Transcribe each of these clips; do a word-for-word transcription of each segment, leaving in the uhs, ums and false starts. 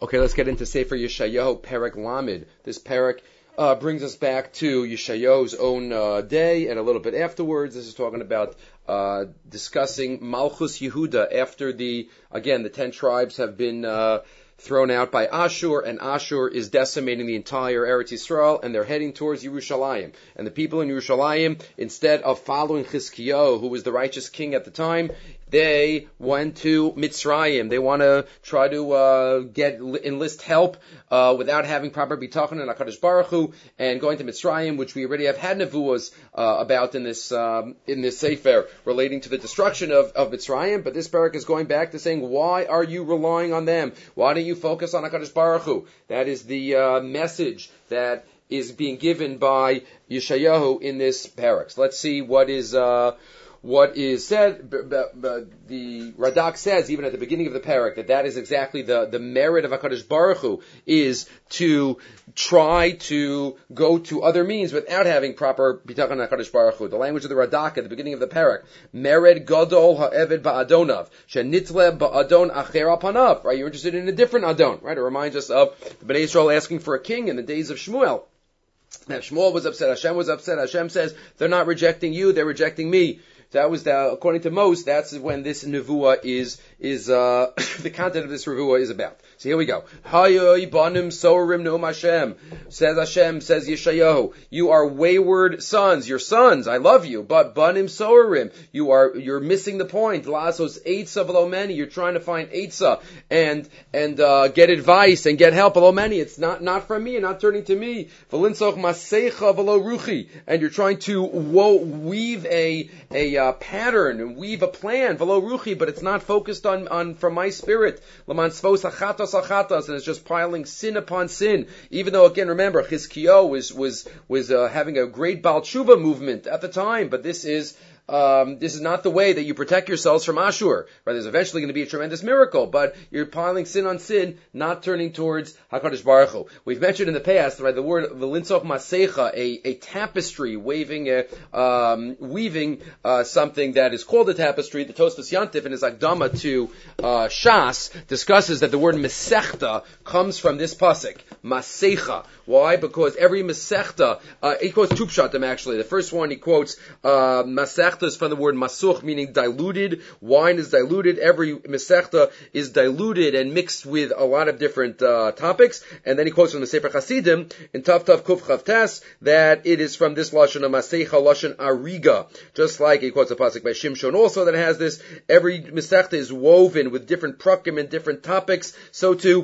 Okay, let's get into Sefer Yeshayahu, Perek Lamed. This Perek uh, brings us back to Yeshayahu's own uh, day and a little bit afterwards. This is talking about uh, discussing Malchus Yehuda after the, again, the ten tribes have been uh, thrown out by Ashur, and Ashur is decimating the entire Eretz Yisrael, and they're heading towards Yerushalayim. And the people in Yerushalayim, instead of following Chizkiyahu, who was the righteous king at the time, they went to Mitzrayim. They want to try to uh, get enlist help uh, without having proper bitachon and HaKadosh Baruch Hu, and going to Mitzrayim, which we already have had nevuos uh, about in this um, in this sefer relating to the destruction of, of Mitzrayim. But this parak is going back to saying, why are you relying on them? Why don't you focus on HaKadosh Baruch Hu? That is the uh, message that is being given by Yeshayahu in this parak. So let's see what is. Uh, What is said, b- b- b- the Radak says, even at the beginning of the parak, that that is exactly the, the merit of HaKadosh Baruch Hu, is to try to go to other means without having proper bitachon HaKadosh Baruch Hu. The language of the Radak at the beginning of the parak, mered gadol ha'eved ba'adonav, shenitle ba'adon acher al panav, right? You're interested in a different adon, right? It reminds us of the Bnei Yisrael asking for a king in the days of Shmuel. Now, Shmuel was upset, Hashem was upset, Hashem says, they're not rejecting you, they're rejecting me. That was the, according to most, that's when this nevuah is, is, uh, the content of this nevuah is about. So here we go. Hayoy banim sorim noam Hashem. Says Hashem, says Yeshayahu, you are wayward sons, your sons, I love you, but banim sorim, you are, you're missing the point. Lasos eitza v'lo meni, you're trying to find eitza, and, and, uh, get advice and get help v'lo meni. It's not, not from me, you're not turning to me. V'linsoch maseicha v'lo ruchi, and you're trying to wo- weave a, a, Uh, pattern and weave a plan, v'lo ruchi, but it's not focused on, on from my spirit. Laman svos achatos achatos, and it's just piling sin upon sin. Even though, again, remember, Chizkiyahu was was was uh, having a great Baal Tshuva movement at the time, but this is. Um, this is not the way that you protect yourselves from Ashur. Right? There's eventually going to be a tremendous miracle, but you're piling sin on sin, not turning towards HaKadosh Baruch Hu. We've mentioned in the past, right, the word v'linsoch masecha, a, a tapestry, waving, a, um, weaving uh, something that is called a tapestry. The Tosfos Yantif in his Akdama to uh, Shas discusses that the word mesechta comes from this pasuk, masecha. Why? Because every mesechta, uh, he quotes two pshatim actually. The first one he quotes uh, masechta is from the word masuch, meaning diluted. Wine is diluted. Every mesechta is diluted and mixed with a lot of different uh, topics. And then he quotes from the Sefer Chasidim in Tav Tav Kuf Chav Tes that it is from this lashon of masecha, lashon ariga. Just like he quotes a pasuk by Shimshon also that has this. Every mesechta is woven with different prakim and different topics. So too,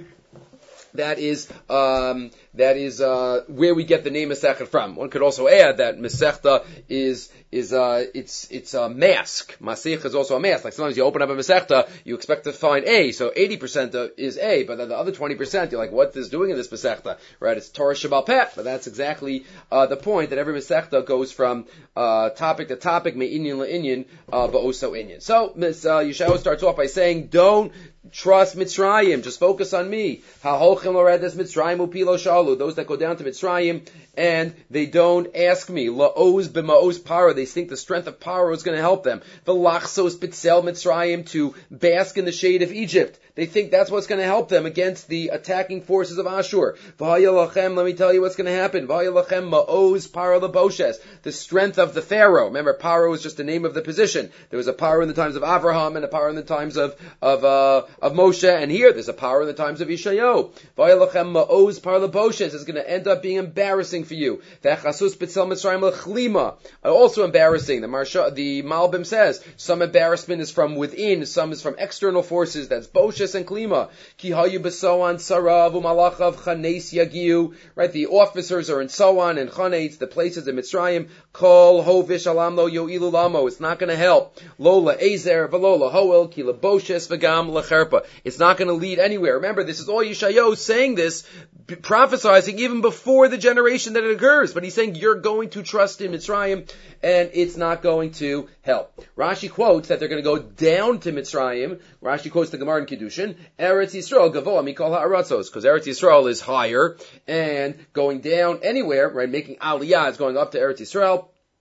that is um, that is uh, where we get the name Masechta from. One could also add that Masechta is is uh, it's it's a mask. Masech is also a mask. Like sometimes you open up a Masechta, you expect to find A, so eighty percent is A, but then the other twenty percent, you're like, what is doing in this Masechta? Right? It's Torah Shabbal Peh, but that's exactly uh, the point, that every Masechta goes from uh, topic to topic, me'inyan le'inyan, uh, but also inyan. So Miz uh, Yeshayahu starts off by saying, don't trust Mitzrayim, just focus on me. Ha'holchem loredes Mitzrayim upilo shalu, those that go down to Mitzrayim and they don't ask me. La'oz b'ma'oz para, they think the strength of Paro is going to help them. V'lachsos b'tzel Mitzrayim, to bask in the shade of Egypt. They think that's what's going to help them against the attacking forces of Ashur. V'hayalachem, let me tell you what's going to happen. V'hayalachem ma'oz para leboshes, the strength of the Pharaoh. Remember, Paro is just the name of the position. There was a Paro in the times of Avraham and a Paro in the times of of uh, of Moshe, and here there's a Paro in the times of Yeshayahu. V'hayalachem ma'oz para leboshes is going to end up being embarrassing for you. V'chasus b'tzel Mitzrayim lechlima, also embarrassing. The Marsha, the Malbim says some embarrassment is from within, some is from external forces. That's Boshes and Klima. Ki hayu b'soan sarav u'malachav chanes yagiu. Right, the officers are in Soan and Chanes, the places in Mitzrayim. Kol hovish alamlo yo'ilu lamo. It's not going to help. Lola ezer v'lola hoel ki leboshes v'gam lecherpa. It's not going to lead anywhere. Remember, this is all Yeshayahu saying this, prophesying even before the generation that it occurs. But he's saying you're going to trust in Mitzrayim, and it's not going to help. Rashi quotes that they're going to go down to Mitzrayim. Rashi quotes the Gemara in Kiddushin, Eretz Yisrael gavoa mikol ha'aratzos, because Eretz Yisrael is higher, and going down anywhere, right, making aliyah is going up to Eretz Yisrael,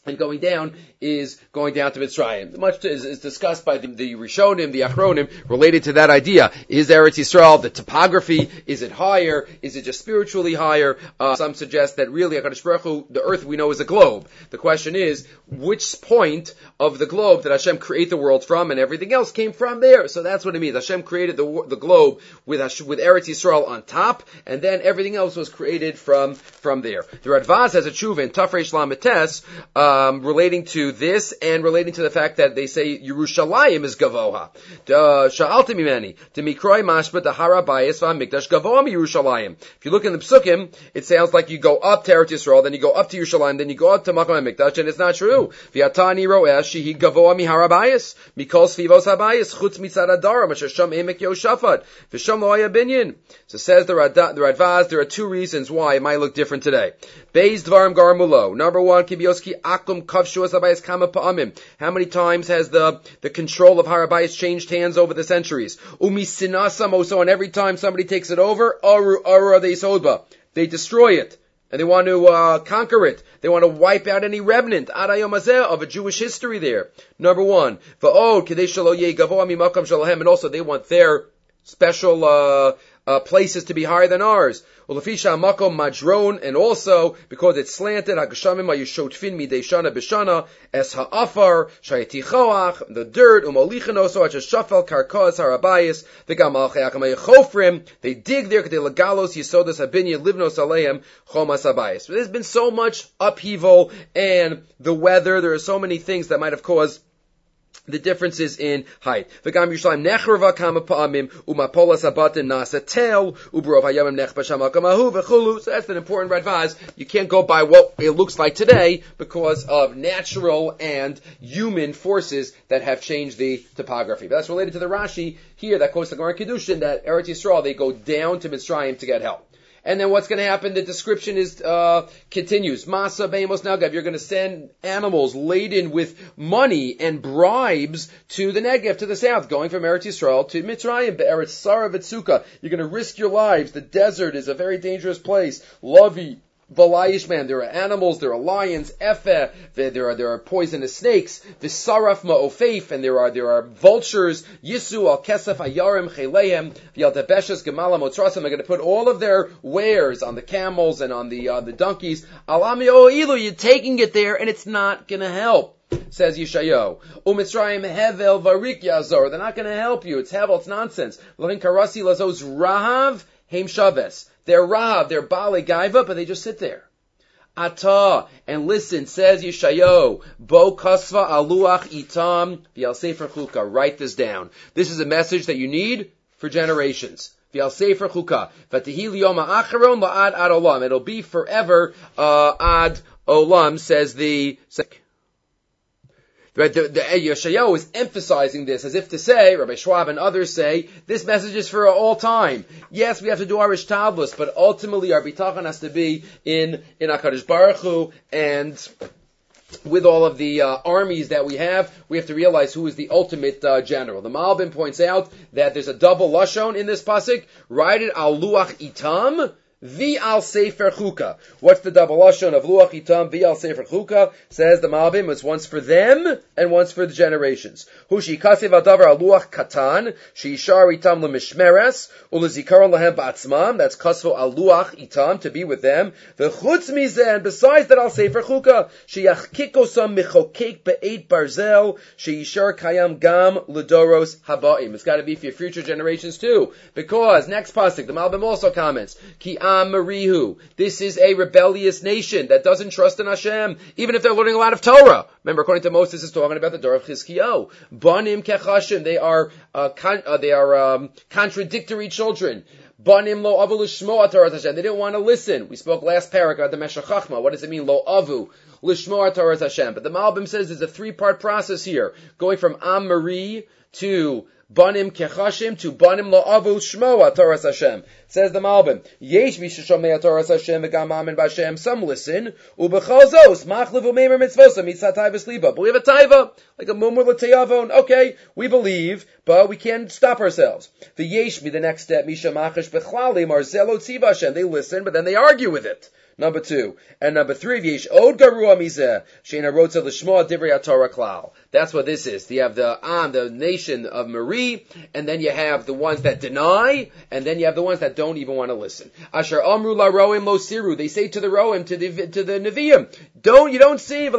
and going down is going down to Mitzrayim. Much is, is discussed by the, the Rishonim, the Achronim, related to that idea. Is Eretz Yisrael, the topography, is it higher? Is it just spiritually higher? Uh, some suggest that really, HaKadosh Baruch Hu, the earth we know is a globe. The question is, which point of the globe did Hashem create the world from, and everything else came from there? So that's what it means. Hashem created the, the globe with, with Eretz Yisrael on top, and then everything else was created from, from there. The Radvaz has a tshuva in Tafresh Lametes, uh, Um, relating to this and relating to the fact that they say Yerushalayim is Gavoha. Sha'alti mimeni, Demikroi mashba dahara bayis v'hamikdash Gavoha mi Yerushalayim. If you look in the Psukim, it sounds like you go up to Eretz Yisrael, then you go up to Yerushalayim, then you go up to Makom HaMikdash, and it's not true. V'yatani ro'esh shehi Gavoha mi hara bayis, mikol svivos habayis, chutz mitzad adara, masher sham emek yoshafat, v'sham lo haya binyan. So says the, Rad- the Radvaz, there are two reasons why it might look different today. Beis dvarim garmulo. Number one, kibioski ak how many times has the, the control of Har HaBayis changed hands over the centuries? Umisinasam, also, and every time somebody takes it over, aru aru they sodba. They destroy it. And they want to uh, conquer it. They want to wipe out any remnant of a Jewish history there. Number one. And also they want their special uh, uh, places to be higher than ours. And also, because it's slanted, the dirt, they dig there, so there's been so much upheaval, and the weather, there are so many things that might have caused the differences in height. So that's an important Radvaz. You can't go by what it looks like today because of natural and human forces that have changed the topography. But that's related to the Rashi here that quotes the Gemara Kiddushin that Eretz Yisrael, they go down to Mitzrayim to get help. And then what's going to happen? The description is uh continues. Masa be'emos nagav. You're going to send animals laden with money and bribes to the Negev, to the south, going from Eretz Yisrael to Mitzrayim, Be'eretz Sara v'Tzuka. You're going to risk your lives. The desert is a very dangerous place. Lavi. Valayish man, there are animals, there are lions, epheh, there are there are poisonous snakes, v'saraf ma'ofeif, and there are there are vultures, yisu al kesef ayarim chelehem, v'yaldebeshes gemala motrasam. They're going to put all of their wares on the camels and on the uh, the donkeys. Alami o'ilu, you're taking it there, and it's not going to help. Says Yeshayahu. Umitzrayim hevel varik yazor. They're not going to help you. It's hevel. It's nonsense. Lavin karasi lazos rahav heim shaves. They're Rahav, they're Baalei Gaiva, but they just sit there. Ata, and listen, says Yeshayahu, Bo kasva aluach itam v'al sefer chuka. Write this down. This is a message that you need for generations. V'al sefer chuka. V'tehi liyom ha'acharon la'ad ad olam. It'll be forever, uh, ad olam, says the... Right, the, the Yeshayahu is emphasizing this as if to say, Rabbi Schwab and others say, this message is for all time. Yes, we have to do our Ishtadlus, but ultimately our bitachon has to be in, in HaKadosh Baruch Hu, and with all of the uh, armies that we have, we have to realize who is the ultimate uh, general. The Malbim points out that there's a double lashon in this pasuk. Write it al luach itam, Vi al Sefer Chuka. What's the double lashon of Luach Itam Vi al Sefer Chuka? Says the Malbim, it's once for them and once for the generations. Hushi Kasev al Davar al Luach Katan, Sheishar Itam leMishmeres, Ulezikaron lahem ba'atzmam. That's Kasvo al Luach Itam, to be with them. The Chutz Mizeh, and besides that al Sefer Chuka, Sheyachkikosam Mechokek Be'eit Barzel, Sheishar Kayam Gam Ledoros Habaim. It's got to be for your future generations too, because next pasuk the Malbim also comments Ki Marihu. This is a rebellious nation that doesn't trust in Hashem, even if they're learning a lot of Torah. Remember, according to Moses, is talking about the Dor of Chizkiyahu. Banim kechashim. They are uh, con- uh, they are um, contradictory children. Banim lo avu l'shmoa Torah Hashem. They didn't want to listen. We spoke last paragraph the Meshech Chachma. What does it mean, lo avu l'shmoa Torah Hashem? But the Malbim says there's a three-part process here, going from Am Mari to Banim kechashim to Banim lo avu shmoa Torah Hashem. Says the Malbim, Yesh mishashomei Torah Hashem v'gam amin b'Hashem. Some listen. Ubechol zos machlev u'meimer mitzvosa mitzatay v'sliba. But we have a taiva, like a mumur l'tayavon. Okay, we believe, but we can't stop ourselves. The Yesh me, the next step, misha machash bechlali marzelo tziva Hashem. They listen, but then they argue with it. Number two. And number three, V'yesh od garua mizeh, she'ena rotza l'shmoa divrei haTorah klal. That's what this is. You have the Am, the nation of Mari, and then you have the ones that deny, and then you have the ones that don't even want to listen. Asher amru la roim lo siru. They say to the roim, to the to the neviim, don't you don't see.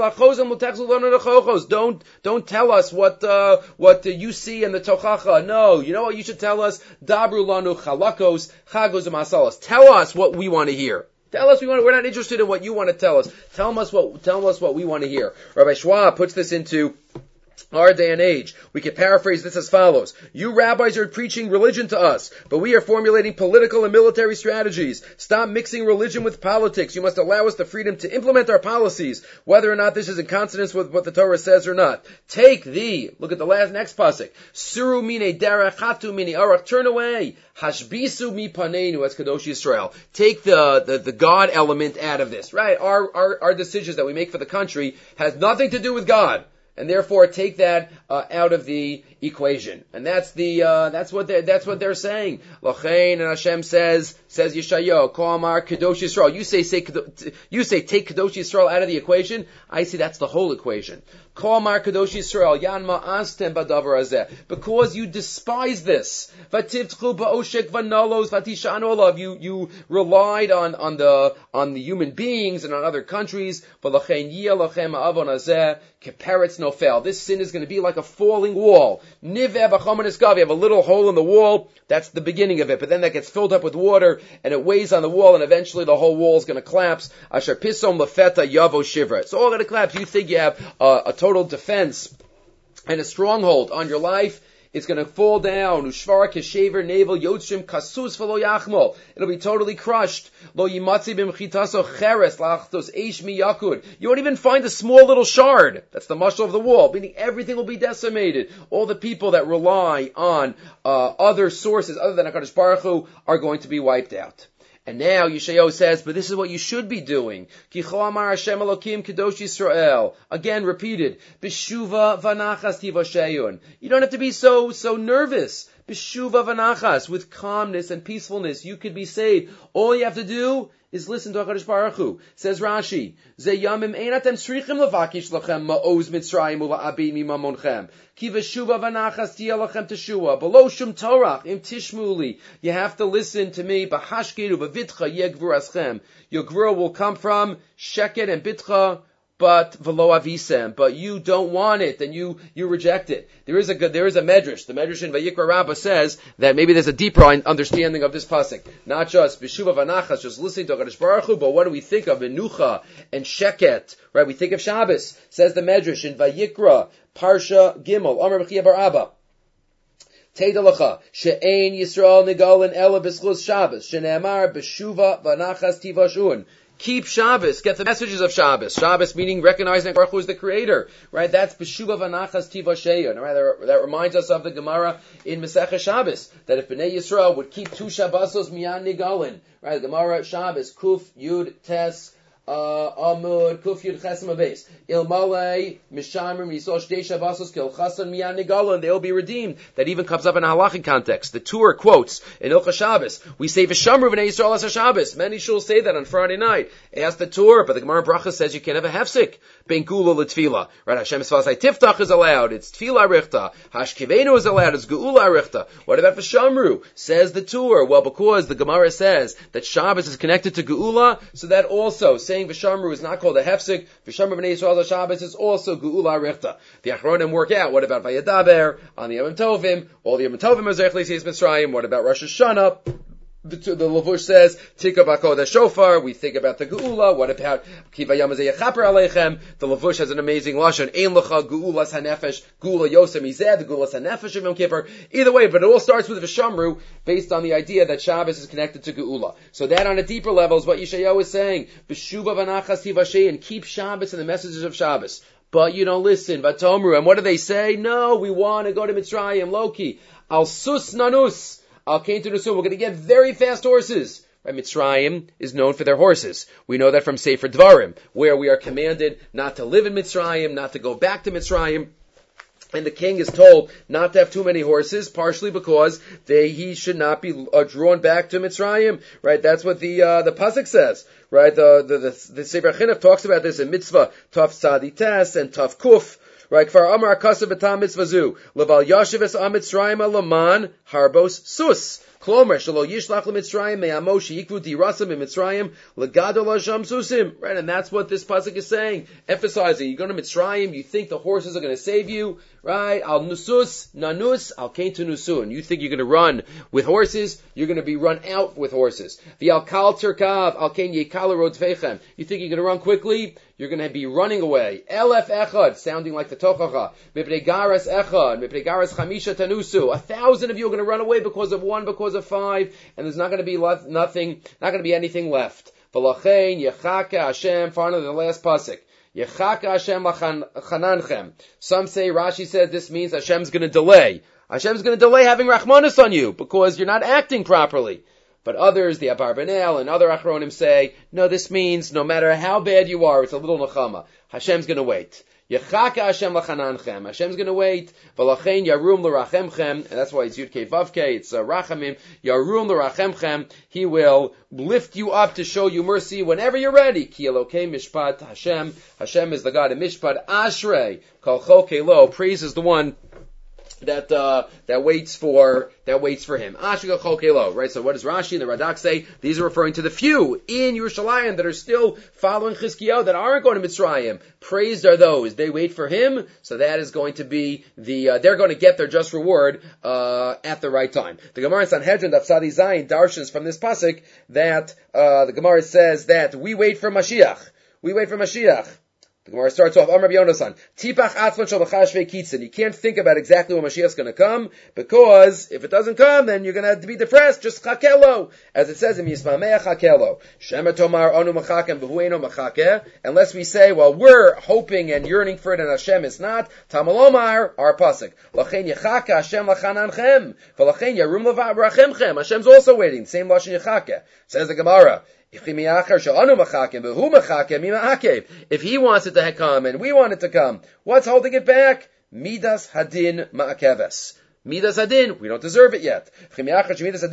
Don't don't tell us what uh, what uh, you see in the tochacha. No, you know what you should tell us. Dabru lanu chalakos chagos masalas. Tell us what we want to hear. Tell us we want. We're not interested in what you want to tell us. Tell us what. Tell us what we want to hear. Rabbi Schwab puts this into our day and age. We can paraphrase this as follows. You rabbis are preaching religion to us, but we are formulating political and military strategies. Stop mixing religion with politics. You must allow us the freedom to implement our policies, whether or not this is in consonance with what the Torah says or not. Take the, look at the last next pasuk. Suru mine derech, hatu mine arach, turn away. Hashbisu mi paneinu, as Kadosh Yisrael. Take the, the, the God element out of this, right? Our, our, our decisions that we make for the country has nothing to do with God. And therefore, take that uh, out of the equation, and that's the uh, that's what they that's what they're saying. Lochein, and Hashem says says Yeshayahu, Koamar Kadosh Yisrael. You say say you say take Kadosh Yisrael out of the equation. I see that's the whole equation. Koamar Kadosh Yisrael Yanma Astem Badavar Azeh, because you despise this. Vativtchu ba'oshek vanalos vatishan olav. You you relied on on the on the human beings and on other countries. But Lochein Yia Lochem Avon Azeh Keperetz Nofel. This sin is going to be like a falling wall. Niveh b'chomen eskav. You have a little hole in the wall. That's the beginning of it. But then that gets filled up with water, and it weighs on the wall, and eventually the whole wall is going to collapse. Asher pisom lefeta yavo shivra. It's all going to collapse. You think you have uh, a total defense and a stronghold on your life. It's going to fall down. Ushvara keshever navel yotzim kasus v'lo yachmol. It'll be totally crushed. Lo yimatzi b'mchitaso cheres lachtos eish miyakud. You won't even find a small little shard. That's the mashal of the wall. Meaning everything will be decimated. All the people that rely on uh, other sources other than HaKadosh Baruch Hu are going to be wiped out. And now Yeshayahu says, but this is what you should be doing. Kicho amar Hashem Elokim Kadosh Yisrael. Again, repeated. B'shuva v'nachas tivasheyun. You don't have to be so, so nervous. B'shuva v'nachas. With calmness and peacefulness, you could be saved. All you have to do is listen to HaKadosh Baruch Hu. Says Rashi, Ze yamim einatem srichim levakish lachem ma'oz mitzrayim ula'abim imamonchem. Ki v'shuva v'nachas tiyah lachem teshua. Below shum torach im tishmuli. You have to listen to me. B'hashkiru b'vitcha yeh gvuraschem. Your gvura will come from sheket and bitcha, but v'lo avisem, but you don't want it, and you, you reject it. There is a good, there is a medrash. The medrash in Vayikra Rabbah says that maybe there's a deeper understanding of this pasuk. Not just b'shuva v'nachas, just listening to HaKadosh Baruch Hu, but what do we think of menucha and sheket, right? We think of Shabbos. Says the medrash in Vayikra, Parsha Gimel, Amar B'chia Bar Abba. Teidalacha, she'ein Yisrael nigalan ela b'schus Shabbos, she'ne'amar b'shuva v'nachas tivashun. Keep Shabbos. Get the messages of Shabbos. Shabbos meaning recognizing Baruch Hu is the Creator. Right? That's B'shuva v'nachas tivasheyon. Right? That reminds us of the Gemara in Masechah Shabbos. That if Bnei Yisrael would keep two Shabbosos miyan nigalin. Right? The Gemara Shabbos, Kuf, Yud, Tes, Uh, Amud, Kuf Yud Chesem Abeis. Ilmalei, Mishamrim, Yisol Shtei Shabbosos, Kil Chasan Miyan Nigalan, they'll be redeemed. That even comes up in a halachic context. The Tur quotes, in Ilcha Shabbos, we say V'shamru V'nei Yisrael Asa Shabbos. Many shuls say that on Friday night. Ask the Tur, but the Gemara Bracha says you can't have a hefsik. Ben Gula L'Tfila. Right, Hashem Sfasai Tiftach is allowed. It's Tfila Richta. Hashkivenu is allowed. It's Geula Richta. What about V'shamru? Says the Tur. Well, because the Gemara says that Shabbos is connected to Geula, so that also, saying V'shamru is not called a hefsik. V'shamru B'nei Yisrael Shabbos is also Geula Richta. The Achronim work out. What about Vayadaber on the Yom Tovim? All the Yom Tovim are Zech L'Yis Mitzrayim. What about Rosh Hashanah? The, the Lavush says, Tika Bakoda Shofar, we think about the Geula. What about Kiva Yamazeh Yechaper Aleichem? The Lavush has an amazing lashon. Ein Lecha Geulas HaNefesh, Geula Yosem Izeh, the Geulas HaNefesh of Yom Kippur. Either way, but it all starts with V'shamru, based on the idea that Shabbos is connected to Geula. So that on a deeper level is what Yeshayahu is saying. B'shuva v'nachas tivashei, and keep Shabbos and the messages of Shabbos. But you don't listen, Vatomru. And what do they say? No, we want to go to Mitzrayim, Loki. Al sus nanus. Al kain to nusum. We're going to get very fast horses. Right? Mitzrayim is known for their horses. We know that from Sefer Dvarim, where we are commanded not to live in Mitzrayim, not to go back to Mitzrayim. And the king is told not to have too many horses, partially because they, he should not be uh, drawn back to Mitzrayim, right? That's what the uh, the pasuk says, right? The the the, the Sefer Chinuch talks about this in Mitzvah Taf Tzadi Tes and Taf Kuf, right? Kfar Amar Akasav B'Tam Mitzvah Zu Leval Yashiv Es Am Mitzrayim Laman Harbos Sus. Klomer shelo yishlach leMitzrayim me'amo sheikvu dirasam in legadol hasham susim. Right, and that's what this pasuk is saying, emphasizing. You go to Mitzrayim, you think the horses are going to save you, right? Al nusus nanus al kain tu nusun. You think you're going to run with horses, you're going to be run out with horses. The al kal terkav al kain yekal rodvechem. You think you're going to run quickly, you're going to be running away. Elef echad, sounding like the tochacha. Mipnei garas echad, mipnei garas chamisha tanusu. A thousand of you are going to run away because of one, because of five, and there's not going to be left, nothing, not going to be anything left. V'lachein yechaka Hashem, finally the last pasuk. Yechaka Hashem lachananchem. Some say, Rashi says this means Hashem's going to delay. Hashem's going to delay having Rachmanis on you because you're not acting properly. But others, the Abarbanel and other Achronim say, no, this means no matter how bad you are, it's a little nechama. Hashem's going to wait. Yechaka Hashem lachananchem. Hashem's going to wait. V'lachein yarum l'rachemchem. And that's why it's Yud Kei Vav Kei. It's uh, Rachamim. Yarum l'rachemchem. He will lift you up to show you mercy whenever you're ready. Ki Elokei Mishpat Hashem. Hashem is the God of Mishpat. Ashrei Kol Chol Kelo. Praise is the one that uh, that waits for that waits for him. Ashika Chokelo, right? So what does Rashi and the Radak say? These are referring to the few in Yerushalayim that are still following Chizkiyahu, that aren't going to Mitzrayim. Praised are those. They wait for him, so that is going to be the uh, they're going to get their just reward uh, at the right time. The Gemara in Sanhedrin Daf Tzadi Zayin darshans from this pasuk that uh, the Gemara says that we wait for Mashiach. We wait for Mashiach. The Gemara starts off, Amar B'Yonasan, Tipach Atzman Shal B'Chashvei Kitzin. You can't think about exactly when Mashiach's going to come, because if it doesn't come, then you're going to have to be depressed. Just chakelo, as it says in Yismameach chakelo. Shema Tomar Onu Machakem V'Hueno Machakeh. Unless we say, well, we're hoping and yearning for it, and Hashem is not. Tamalomar, our pasuk. Lachein Yechaka Hashem Lachananchem. V'Lachein Yarum L'Rachemchem. Hashem's also waiting. Same lashon Yechaka. Says the Gemara. If he wants it to come and we want it to come, what's holding it back? Midas hadin ma'akeves. Midas hadin, we don't deserve it yet. But if it's midas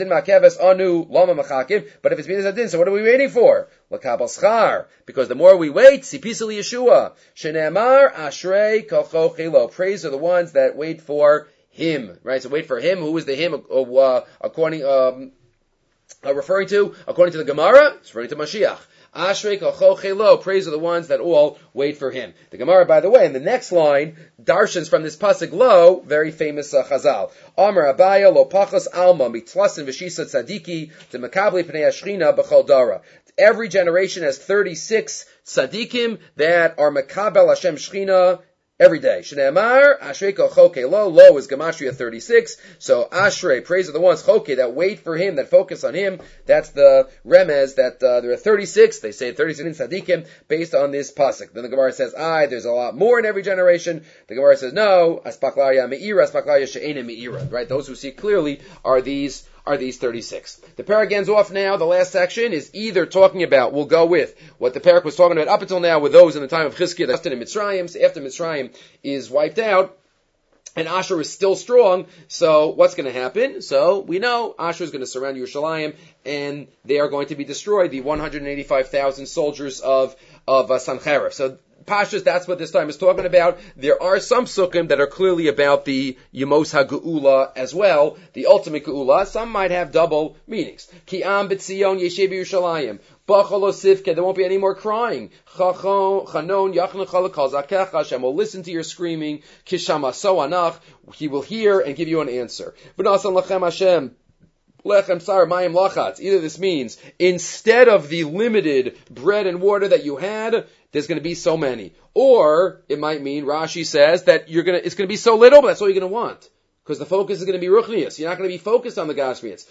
hadin, so what are we waiting for? Because the more we wait, sipisali Yeshua. Shene'amar ashrei kocho chilo. Praise are the ones that wait for him. Right? So wait for him. Who is the him uh, according um Uh, referring to, according to the Gemara, it's referring to Mashiach. Ashrei Kocho Chelo, praise are the ones that all wait for him. The Gemara, by the way, in the next line, darshans from this pasuk lo, very famous uh, Chazal. Amar Abaya lo pachos alma mitlasin v'shisa tzadiki to makabli pnei ashchina b'chol dara. Every generation has thirty-six tzadikim that are makabel Hashem shchina every day. Shneimar, Ashrei kol choke lo, lo is Gematria thirty-six. So Ashrei, praise are the ones, choke, that wait for him, that focus on him. That's the remez, that uh, there are thirty-six, they say thirty-six tzadikim, based on this pasuk. Then the Gemara says, aye, there's a lot more in every generation. The Gemara says, no, aspaklaya me'ira, aspaklaya she'ena me'ira. Right? Those who see clearly are these are these thirty-six. The parak ends off now. The last section is either talking about, we'll go with what the parak was talking about up until now with those in the time of Chizkiah, that's in Mitzrayim. So after Mitzrayim is wiped out, and Asher is still strong, so what's going to happen? So we know Asher is going to surround Yerushalayim, and they are going to be destroyed, the one hundred eighty-five thousand soldiers of, of uh, Sancherib. So Pashas, that's what this time is talking about. There are some sukkim that are clearly about the Yemos HaGeula as well, the ultimate Geula. Some might have double meanings. Ki am b'tzion yeshev Yerushalayim. B'chol osivke, there won't be any more crying. Chachon, chanon, yachne chalakal zakecha, Hashem will listen to your screaming. Kishama so anach, he will hear and give you an answer. V'nasan lachem Hashem. Lechem sar mayim lachatz. Either this means, instead of the limited bread and water that you had, there's going to be so many. Or, it might mean, Rashi says, that you're going to, it's going to be so little, but that's all you're going to want. Because the focus is going to be ruchnius. You're not going to be focused on the Gashmias.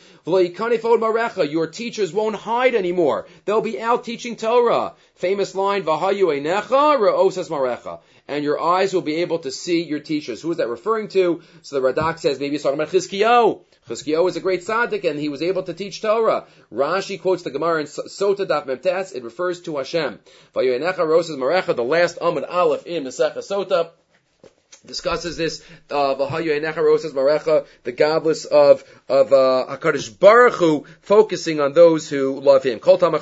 Your teachers won't hide anymore. They'll be out teaching Torah. Famous line, V'hayu einecha re'osas marecha. And your eyes will be able to see your teachers. Who is that referring to? So the Radak says, maybe it's talking about Chizkiyahu. Chizkiyahu is a great tzaddik, and he was able to teach Torah. Rashi quotes the Gemara in Sota Daf Memtes. It refers to Hashem. V'hayu einecha re'osas marecha, the last Amud Aleph in Masechah Sota. discusses this, uh, the godless of, of, uh, HaKadosh Baruch Hu, focusing on those who love him.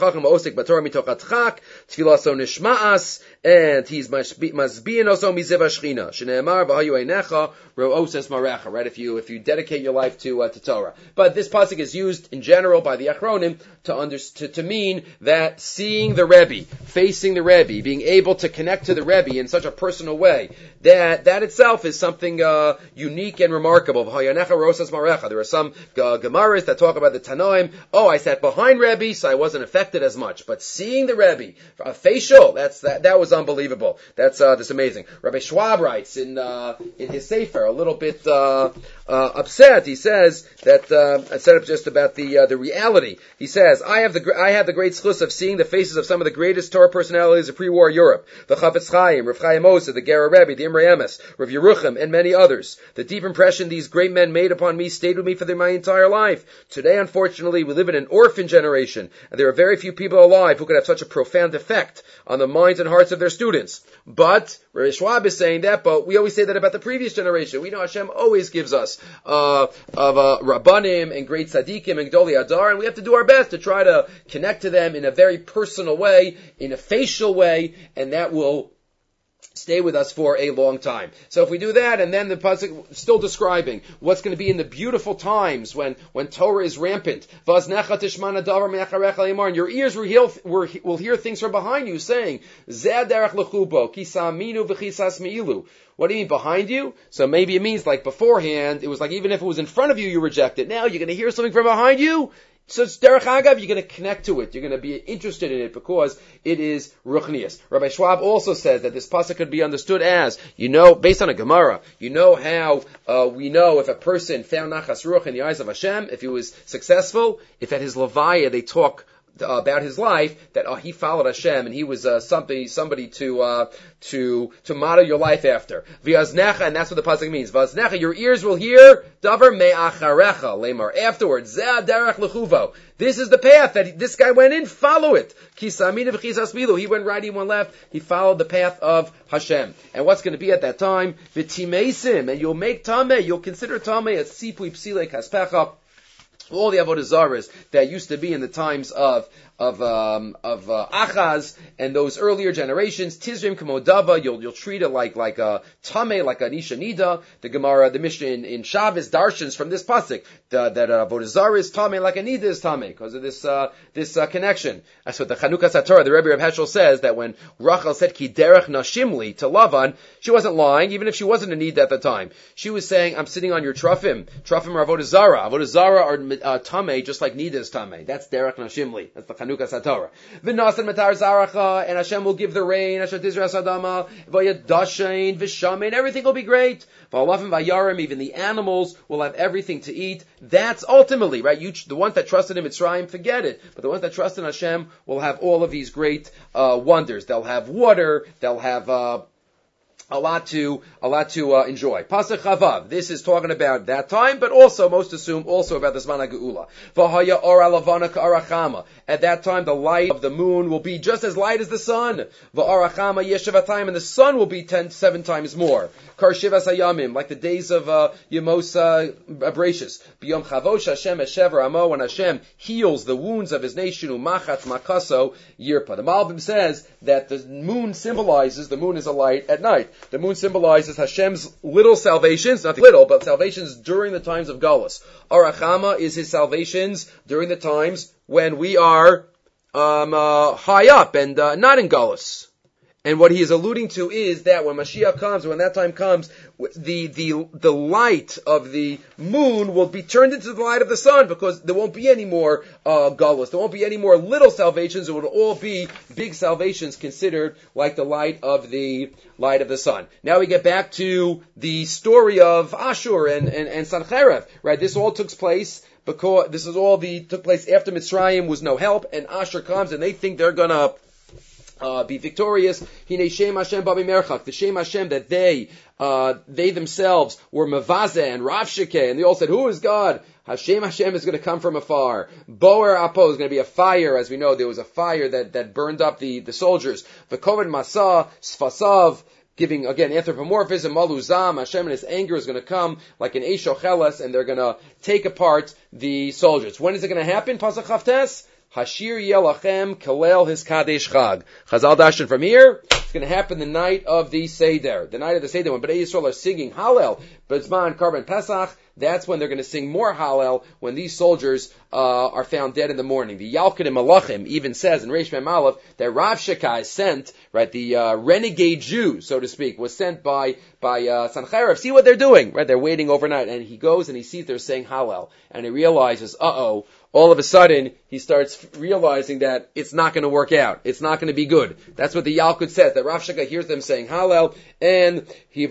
And he's masbi'in oso mizev hashchina. Shneimar v'hayu einecha ro'oses marecha. Right? If you, if you dedicate your life to, uh, to Torah. But this pasuk is used in general by the Achronim to under, to, to mean that seeing the Rebbe, facing the Rebbe, being able to connect to the Rebbe in such a personal way, that, that itself is something, uh, unique and remarkable. V'hayu einecha ro'oses marecha. There are some, uh, Gemaras that talk about the Tanoim. Oh, I sat behind Rebbe, so I wasn't affected as much. But seeing the Rebbe, a facial, that's, that, that was unbelievable. That's uh, that's amazing. Rabbi Schwab writes in uh, in his Sefer a little bit uh, uh, upset. He says that uh, I said just about the uh, the reality. He says I have the I had the great schus of seeing the faces of some of the greatest Torah personalities of pre-war Europe: the Chafetz Chaim, Rav Chaim Osa, the Gera Rebbe, the Imrei Emes, Rav Yerucham, and many others. The deep impression these great men made upon me stayed with me for the, my entire life. Today, unfortunately, we live in an orphan generation, and there are very few people alive who could have such a profound effect on the minds and hearts of their students. But Rabbi Schwab is saying that, but we always say that about the previous generation. We know Hashem always gives us uh, of uh, Rabbanim and great Tzaddikim and Gdoli Adar, and we have to do our best to try to connect to them in a very personal way, in a facial way, and that will stay with us for a long time. So if we do that, and then the pasuk still describing what's going to be in the beautiful times when, when Torah is rampant. And your ears will hear, will hear things from behind you saying, what do you mean behind you? So maybe it means like beforehand, it was like even if it was in front of you, you reject it. Now you're going to hear something from behind you. So it's derech agav, you're going to connect to it. You're going to be interested in it because it is ruchnius. Rabbi Schwab also says that this pasuk could be understood as, you know, based on a Gemara, you know how uh, we know if a person found nachas ruach in the eyes of Hashem, if he was successful, if at his levaya they talk Uh, about his life, that uh, he followed Hashem and he was uh, somebody somebody to uh, to to model your life after. V'aznecha, and that's what the pasuk means. V'aznecha, your ears will hear davar me'acharecha lemar. Afterwards, zeh derech lechuvo. This is the path that he, this guy went in. Follow it. Kisamina v'chisas milu. He went right, he went left. He followed the path of Hashem. And what's going to be at that time? V'timesim, and you'll make tameh. You'll consider tameh as sipui psile kaspecha. All the avodah zaras that used to be in the times of of um, of uh, Achaz and those earlier generations, Tizrim Kamodava, you'll you'll treat it like like a Tameh, like an Isha Nida. The Gemara, the Mishnah in, in Shabbos darshans from this pasuk the, that uh, avodah zara is Tameh, like a Nida is Tameh, because of this uh, this uh, connection. That's what the Chanukah Satorah, the Rebbe Reb Heschel says, that when Rachel said Ki derech nashimli to Lavan, she wasn't lying, even if she wasn't a Nida at the time. She was saying, I'm sitting on your trufim. Trufim are avodah zara. Avodah zara are uh, Tameh, just like Nida is Tameh. That's derech nashimli. That's the Chanukah Satorah. V'nasan matar zaracha, and Hashem will give the rain. Hashem tizras adama, v'yadashain, v'shamein. Everything will be great. V'alafim v'yarim, even the animals will have everything to eat. That's ultimately, right? You, the ones that trusted in Mitzrayim, forget it. But the ones that trust in Hashem will have all of these great uh, wonders. They'll have water. They'll have uh, a lot to a lot to uh, enjoy. Pasuk Chavav. This is talking about that time, but also, most assume, also about the Zman HaGeula. V'haya ora lavana ka'arachama. At that time, the light of the moon will be just as light as the sun. V'arachama yeshavatayim, and the sun will be ten, seven times more. Kar shivas hayamim, like the days of uh, Yemos uh, Abrasius. B'yom chavosh Hashem eshever amo, when Hashem heals the wounds of His nation, umachatz makaso yirpa. The Malbim says that the moon symbolizes, the moon is a light at night. The moon symbolizes Hashem's little salvations, not little, but salvations during the times of Galus. Arachama is His salvations during the times when we are um, uh, high up and uh, not in Galus. And what he is alluding to is that when Mashiach comes, when that time comes, the, the, the light of the moon will be turned into the light of the sun, because there won't be any more, uh, galus. There won't be any more little salvations. It will all be big salvations considered like the light of the, light of the sun. Now we get back to the story of Ashur and, and, and Sancherev, right? This all took place because, this is all the, took place after Mitzrayim was no help, and Ashur comes and they think they're gonna, Uh, be victorious. Hine Shem Hashem Babi Merchak. The Shem Hashem that they, uh, they themselves were Mavazeh and Rav Shekeh, and they all said, who is God? Hashem Hashem is going to come from afar. Boer Apo is going to be a fire. As we know, there was a fire that, that burned up the, the soldiers. V'koven Masa, Sfasav, giving, again, anthropomorphism, maluzam, Hashem and his anger is going to come like an Eishocheles, and they're going to take apart the soldiers. When is it going to happen? Pasuk Chavtes? Hashir Yelachem Kalel His Kadesh Chag. Chazal Dashan from here. It's going to happen the night of the Seder. The night of the Seder, when Bnei Yisrael are singing Hallel, B'zman Karban Pesach, that's when they're going to sing more Hallel, when these soldiers uh, are found dead in the morning. The Yalkut and Malachim even says in Reish Mem Aleph that Rav Shekai sent, right, the uh, renegade Jew, so to speak, was sent by by uh, Sancheriv. See what they're doing, right? They're waiting overnight, and he goes and he sees they're saying Hallel, and he realizes, uh-oh, all of a sudden, he starts realizing that it's not going to work out. It's not going to be good. That's what the Yalkut says, that Rav Shaka hears them saying Hallel, and he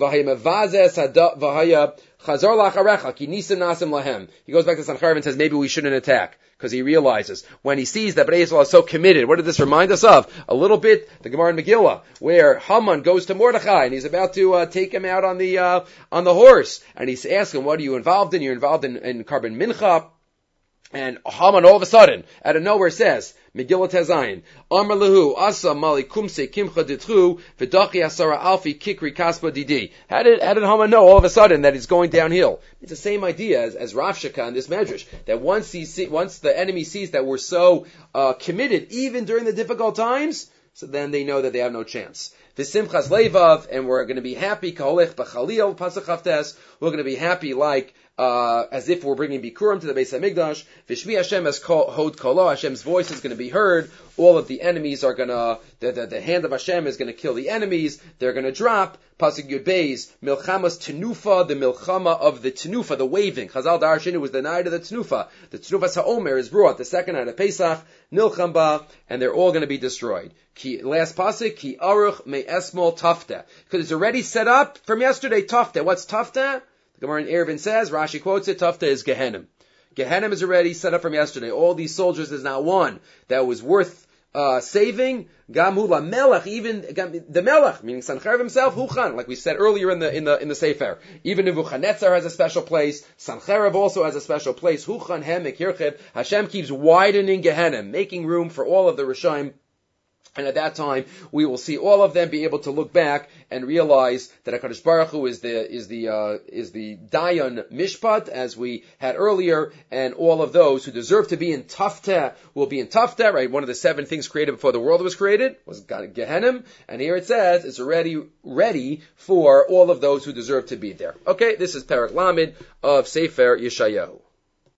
v'haya chazor lacharecha ki nisim nasim lahem. He goes back to Sancheriv and says, maybe we shouldn't attack, because he realizes, when he sees that Bnei Yisrael is so committed, what did this remind us of? A little bit, the Gemara in Megillah, where Haman goes to Mordechai, and he's about to uh, take him out on the uh, on the horse, and he's asking, what are you involved in? You're involved in, in Karban Mincha. And Haman all of a sudden, out of nowhere says, Megillah Tezayin, Amar Lahu, Asa Mali Kumse Kimcha Ditru, Vidachi Asara Alfi Kikri Kaspa Didi. How did, how did Haman know all of a sudden that he's going downhill? It's the same idea as, as Rav Shaka in this medrash, that once he see, once the enemy sees that we're so, uh, committed, even during the difficult times, so then they know that they have no chance. V'simchas levav, and we're going to be happy, Kaholech B'chalil, Pasach Chavtes, we're going to be happy like, Uh, as if we're bringing Bikurim to the Beis HaMikdash. V'shmi Hashem as hod kolo, Hashem's voice is going to be heard. All of the enemies are going to, the, the, the hand of Hashem is going to kill the enemies. They're going to drop. Pasuk Yud Beis, Milchamas Tenufa, the Milchama of the Tenufa, the waving. Chazal Darshan, it was the night of the Tenufa. The Tenufas HaOmer is brought, the second night of Pesach, Nilchamba, and they're all going to be destroyed. Ki, last pasuk, Ki Aruch Me Esmol Tafta. Because it's already set up from yesterday, Tafta. What's Tafta? Gemara in Eruvin says, Rashi quotes it, Tafta is Gehenim. Gehenim is already set up from yesterday. All these soldiers, there's not one that was worth uh, saving. Gamhula Melech, even the Melech, meaning Sancheriv himself, Huchan, like we said earlier in the in the in the Sefer. Even Nebuchadnezzar has a special place. Sancheriv also has a special place. Huchan Hemek Hircheb. Hashem keeps widening Gehenim, making room for all of the Rishaim. And at that time, we will see all of them be able to look back and realize that HaKadosh Baruch Hu is the, is the, uh, is the Dayan Mishpat, as we had earlier, and all of those who deserve to be in Tafteh will be in Tafteh, right? One of the seven things created before the world was created was Gehenim, and here it says it's already ready for all of those who deserve to be there. Okay, this is Perek Lamed of Sefer Yeshayahu.